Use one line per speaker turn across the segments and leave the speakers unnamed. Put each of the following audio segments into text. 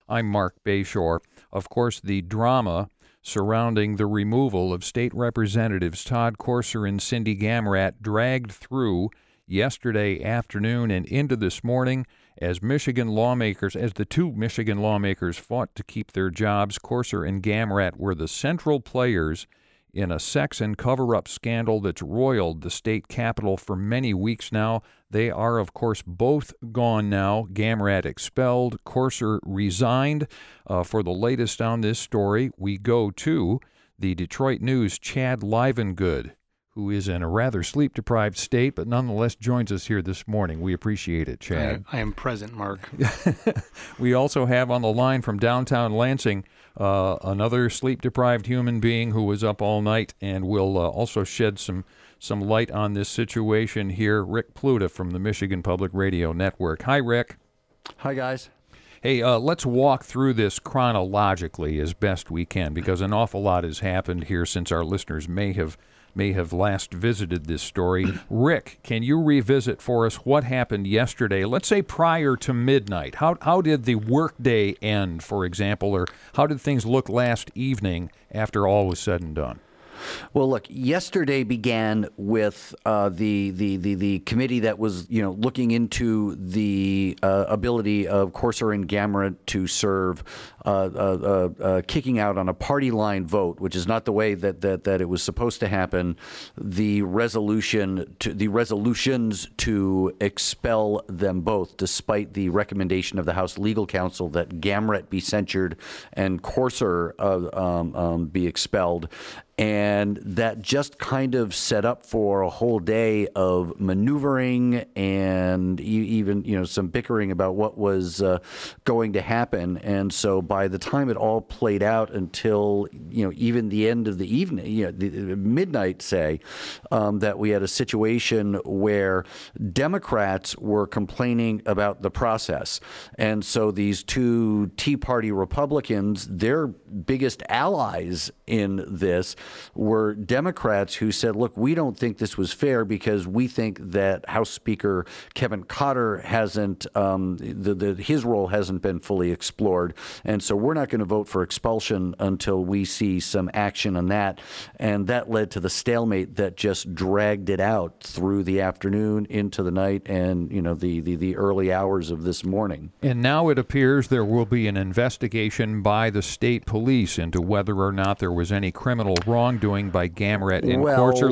I'm Mark Bayshore. Of course, the drama surrounding the removal of state representatives Todd Courser and Cindy Gamrat dragged through yesterday afternoon and into this morning as the two Michigan lawmakers fought to keep their jobs. Courser and Gamrat were the central players in a sex and cover-up scandal that's roiled the state capitol for many weeks now. They are, of course, both gone now. Gamrat expelled, Courser resigned. For the latest on this story, we go to the Detroit News' Chad Livengood, who is in a rather sleep-deprived state, but nonetheless joins us here this morning. We appreciate it, Chad.
I am present, Mark.
We also have on the line from downtown Lansing another sleep-deprived human being who was up all night and will also shed some light on this situation here. Rick Pluta from the Michigan Public Radio Network. Hi, Rick.
Hi, guys.
Hey, let's walk through this chronologically as best we can, because an awful lot has happened here since our listeners may have last visited this story. Rick, can you revisit for us what happened yesterday, let's say prior to midnight? How did the workday end, for example, or how did things look last evening after all was said and done?
Well, look, yesterday began with the committee that was, looking into the ability of Courser and Gamrat to serve kicking out on a party line vote, which is not the way that it was supposed to happen. The resolutions to expel them both, despite the recommendation of the House Legal Counsel that Gamrat be censured and Courser be expelled. And that just kind of set up for a whole day of maneuvering and even, some bickering about what was going to happen. And so by the time it all played out until, even the end of the evening, the midnight, say, that we had a situation where Democrats were complaining about the process. And so these two Tea Party Republicans, their biggest allies in this, were Democrats who said, look, we don't think this was fair because we think that House Speaker Kevin Cotter hasn't, his role hasn't been fully explored. And so we're not going to vote for expulsion until we see some action on that. And that led to the stalemate that just dragged it out through the afternoon into the night and, the early hours of this morning.
And now it appears there will be an investigation by the state police into whether or not there was any criminal wrongdoing by Gamrat and Courser.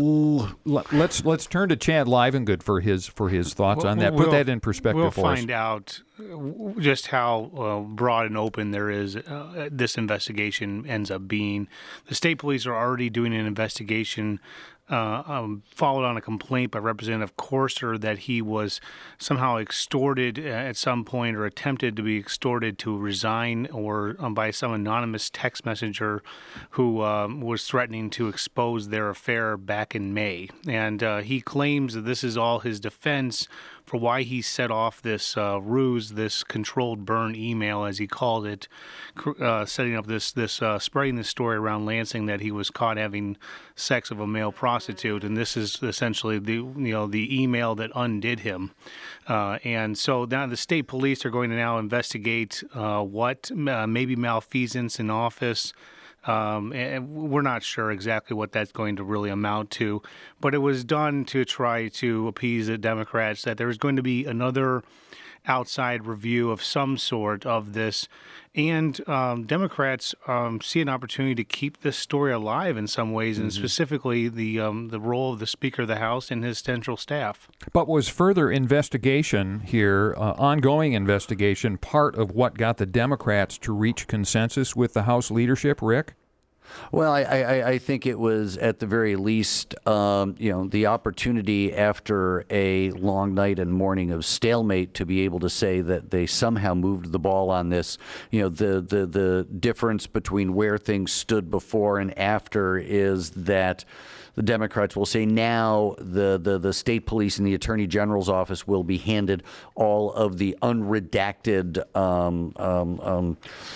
Let's turn to Chad Livengood for his thoughts on that. Put that in perspective for us.
We'll find out just how broad and open this investigation ends up being. The state police are already doing an investigation followed on a complaint by Representative Courser that he was somehow extorted at some point or attempted to be extorted to resign or by some anonymous text messenger who was threatening to expose their affair back in May. And he claims that this is all his defense for why he set off this ruse, this controlled burn email, as he called it, setting up this spreading this story around Lansing that he was caught having sex with a male prostitute, and this is essentially the email that undid him. And so now the state police are going to now investigate what maybe malfeasance in office. And we're not sure exactly what that's going to really amount to, but it was done to try to appease the Democrats that there's going to be another outside review of some sort of this. And Democrats see an opportunity to keep this story alive in some ways, and specifically the role of the Speaker of the House and his central staff.
But was further investigation here, ongoing investigation, part of what got the Democrats to reach consensus with the House leadership, Rick?
Well, I think it was at the very least, the opportunity after a long night and morning of stalemate to be able to say that they somehow moved the ball on this. The difference between where things stood before and after is that the Democrats will say now the state police and the attorney general's office will be handed all of the unredacted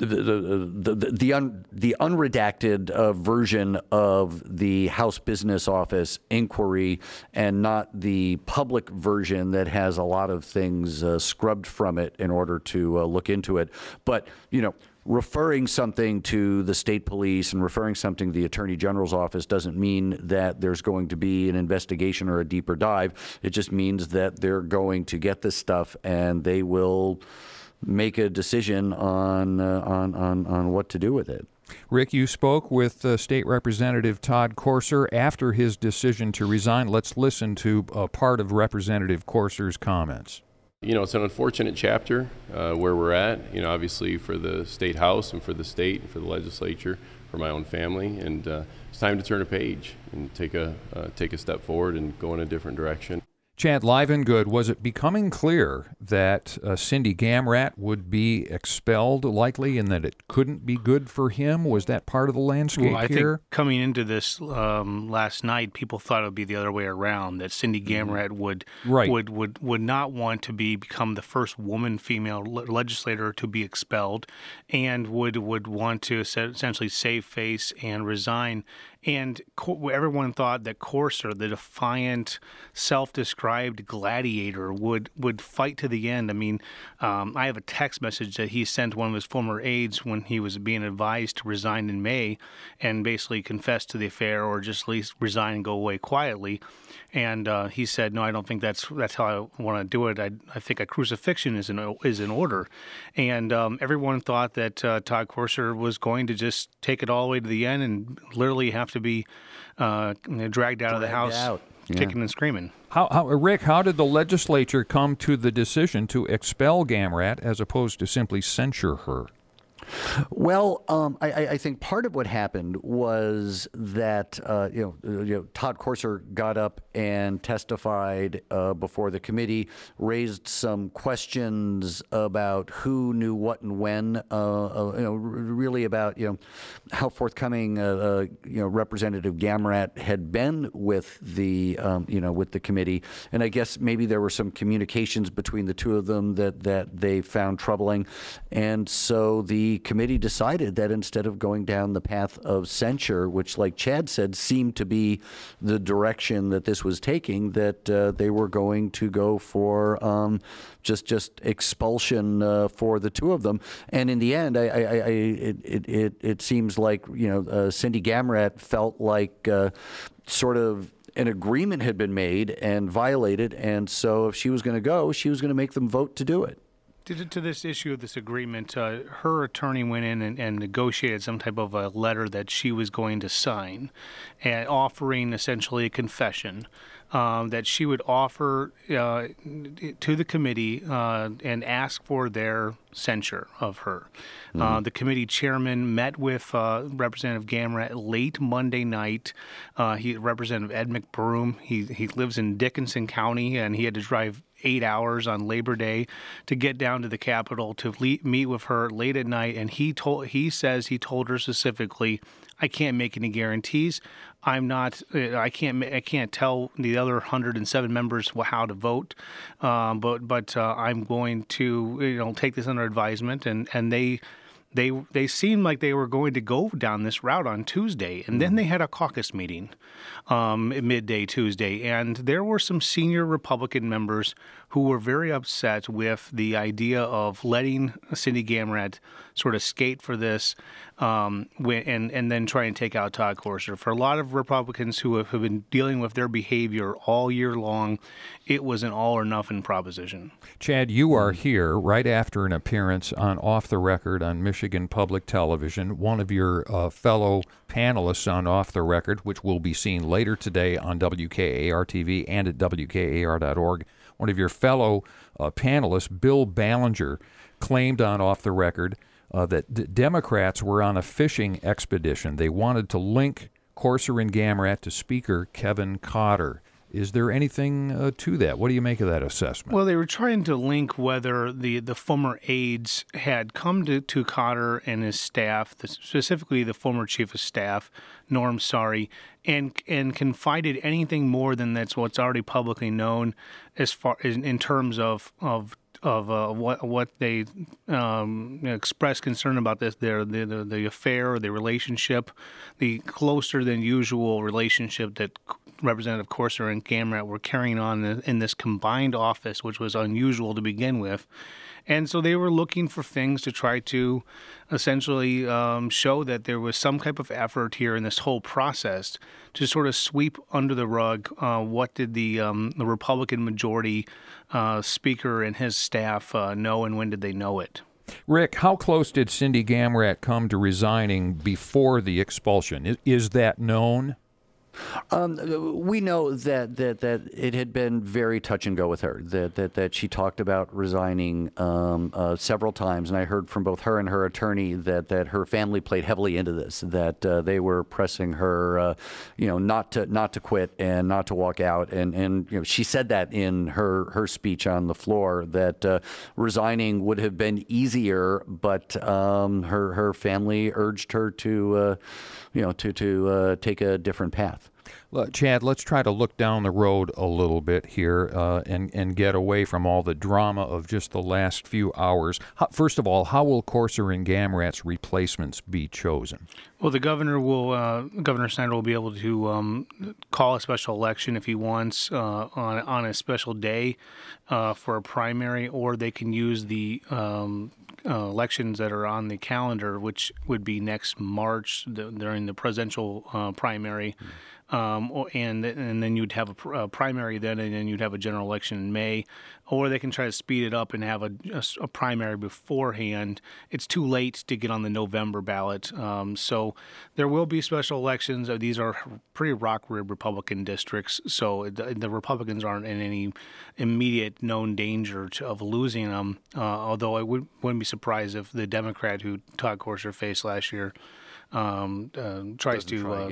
the unredacted version of the House Business Office inquiry, and not the public version that has a lot of things scrubbed from it in order to look into it. But, referring something to the state police and referring something to the Attorney General's office doesn't mean that there's going to be an investigation or a deeper dive. It just means that they're going to get this stuff and they will make a decision on what to do with it.
Rick, you spoke with State Representative Todd Courser after his decision to resign. Let's listen to a part of Representative Courser's comments.
It's an unfortunate chapter where we're at, obviously for the State House and for the state and for the legislature, for my own family. And it's time to turn a page and take a step forward and go in a different direction.
Chad Livengood, was it becoming clear that Cindy Gamrat would be expelled likely and that it couldn't be good for him? Was that part of the landscape
I
here?
think coming into this last night, people thought it would be the other way around, that Cindy Gamrat would not want to become the first female legislator to be expelled, and would want to essentially save face and resign. And everyone thought that Courser, the defiant, self-described gladiator, would fight to the end. I mean, I have a text message that he sent one of his former aides when he was being advised to resign in May, and basically confess to the affair or just at least resign and go away quietly. And he said, "No, I don't think that's how I want to do it. I think a crucifixion is in order." And everyone thought that Todd Courser was going to just take it all the way to the end and literally have to be dragged out of the House, kicking and screaming.
Rick, how did the legislature come to the decision to expel Gamrat as opposed to simply censure her?
Well, I think part of what happened was that Todd Courser got up and testified before the committee, raised some questions about who knew what and when, really about how forthcoming Representative Gamrat had been with the with the committee, and I guess maybe there were some communications between the two of them that they found troubling, and so the committee decided that instead of going down the path of censure, which, like Chad said, seemed to be the direction that this was taking, that they were going to go for just expulsion for the two of them. And in the end, it seems like Cindy Gamrat felt like sort of an agreement had been made and violated, and so if she was going to go, she was going to make them vote to do it.
To this issue of this agreement, her attorney went in and negotiated some type of a letter that she was going to sign, and offering essentially a confession that she would offer to the committee and ask for their censure of her. The committee chairman met with Representative Gamrat late Monday night. Representative Ed McBroom, he lives in Dickinson County, and he had to drive 8 hours on Labor Day to get down to the Capitol to meet with her late at night, and he says he told her specifically, "I can't make any guarantees. I can't tell the other 107 members how to vote, but I'm going to take this under advisement." And they seemed like they were going to go down this route on Tuesday, and then they had a caucus meeting midday Tuesday, and there were some senior Republican members who were very upset with the idea of letting Cindy Gamrat sort of skate for this, and then try and take out Todd Courser. For a lot of Republicans who have been dealing with their behavior all year long, it was an all or nothing proposition.
Chad, you are here right after an appearance on Off the Record on Michigan Public Television. One of your fellow panelists on Off the Record, which will be seen later today on WKAR-TV and at WKAR.org. One of your fellow panelists, Bill Ballinger, claimed on Off the Record that Democrats were on a fishing expedition. They wanted to link Courser and Gamrat to Speaker Kevin Cotter. Is there anything to that? What do you make of that assessment?
Well, they were trying to link whether the former aides had come to Cotter and his staff, specifically the former chief of staff, Norm Sari, and confided anything more than that's what's already publicly known as far as in terms of of what they expressed concern about this, the affair, or the relationship, the closer than usual relationship that Representative Courser and Gamrat were carrying on in this combined office, which was unusual to begin with. And so they were looking for things to try to essentially show that there was some type of effort here in this whole process to sort of sweep under the rug what did the Republican majority speaker and his staff know, and when did they know it.
Rick, how close did Cindy Gamrat come to resigning before the expulsion? Is that known?
We know that it had been very touch and go with her. That she talked about resigning several times, and I heard from both her and her attorney that her family played heavily into this. That they were pressing her, not to quit and not to walk out. And she said that in her speech on the floor, that resigning would have been easier, but her family urged her to take a different path.
Chad, let's try to look down the road a little bit here and get away from all the drama of just the last few hours. First of all, how will Courser and Gamrat's replacements be chosen?
Well, Governor Snyder will be able to call a special election if he wants on a special day for a primary, or they can use the elections that are on the calendar, which would be next March during the presidential primary. And then you'd have a primary then, and then you'd have a general election in May, or they can try to speed it up and have a primary beforehand. It's too late to get on the November ballot, so there will be special elections. These are pretty rock-rib Republican districts, so the Republicans aren't in any immediate known danger of losing them, although I wouldn't be surprised if the Democrat who Todd Courser faced last year tries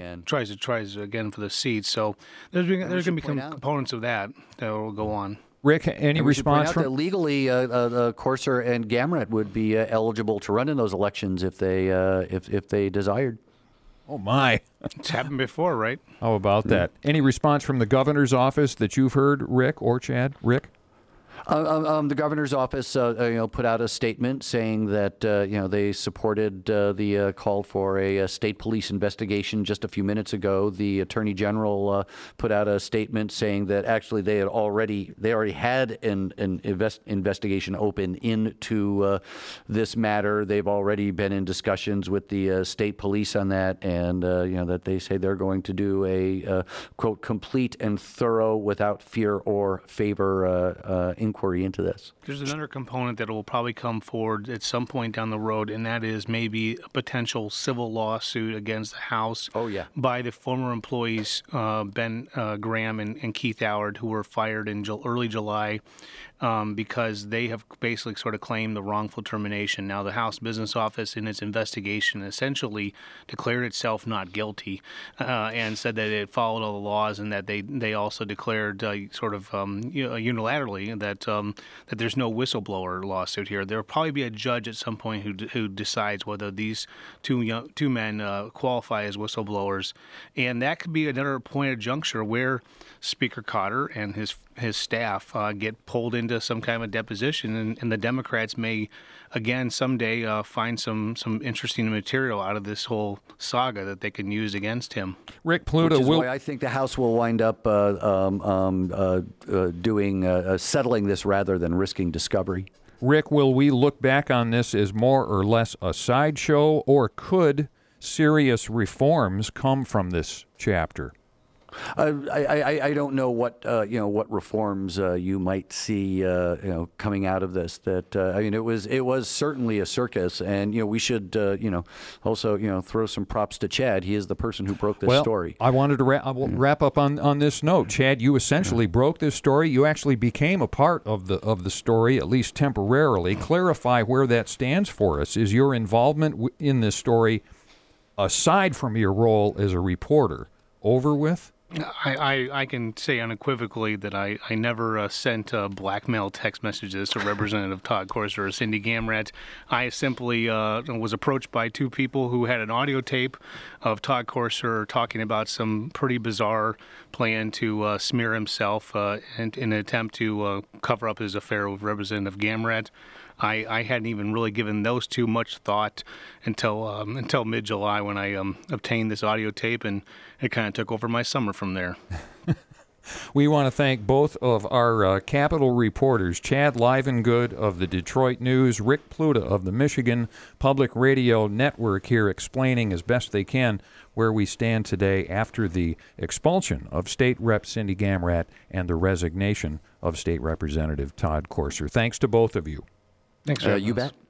again for the seat. So there's going to be components of that will go on.
Rick, any response from
legally Courser and Gamrat would be eligible to run in those elections if they desired.
Oh my!
It's happened before, right?
How about that? Any response from the governor's office that you've heard, Rick or Chad? Rick?
The governor's office, put out a statement saying that they supported the call for a state police investigation just a few minutes ago. The attorney general put out a statement saying that actually they already had an investigation open into this matter. They've already been in discussions with the state police on that, and that they say they're going to do a quote complete and thorough, without fear or favor inquiry into this.
There's another component that will probably come forward at some point down the road, and that is maybe a potential civil lawsuit against the House by the former employees Ben Graham and Keith Allard, who were fired in early July because they have basically sort of claimed the wrongful termination. Now, the House Business Office, in its investigation, essentially declared itself not guilty and said that it followed all the laws, and that they also declared unilaterally that there's no whistleblower lawsuit here. There will probably be a judge at some point who decides whether these two men qualify as whistleblowers, and that could be another point of juncture where Speaker Cotter and his staff get pulled into some kind of deposition, and the Democrats may again someday find some interesting material out of this whole saga that they can use against him.
Rick Pluta,
which is why I think the House will wind up settling this rather than risking discovery.
Rick, will we look back on this as more or less a sideshow, or could serious reforms come from this chapter?
I don't know what reforms you might see coming out of this. It was certainly a circus, and we should also throw some props to Chad. He is the person who broke this story.
I wanted to wrap up on this note. Chad, you essentially broke this story. You actually became a part of the story, at least temporarily. Clarify where that stands for us. Is your involvement in this story, aside from your role as a reporter, over with?
I can say unequivocally that I never sent blackmail text messages to Representative Todd Courser or Cindy Gamrat. I simply was approached by two people who had an audio tape of Todd Courser talking about some pretty bizarre plan to smear himself in an attempt to cover up his affair with Representative Gamrat. I hadn't even really given those two much thought until mid-July when I obtained this audio tape, and it kind of took over my summer from there.
We want to thank both of our Capitol reporters, Chad Livengood of the Detroit News, Rick Pluta of the Michigan Public Radio Network, here explaining as best they can where we stand today after the expulsion of State Rep Cindy Gamrat and the resignation of State Representative Todd Courser. Thanks to both of you.
Thanks,
you bet.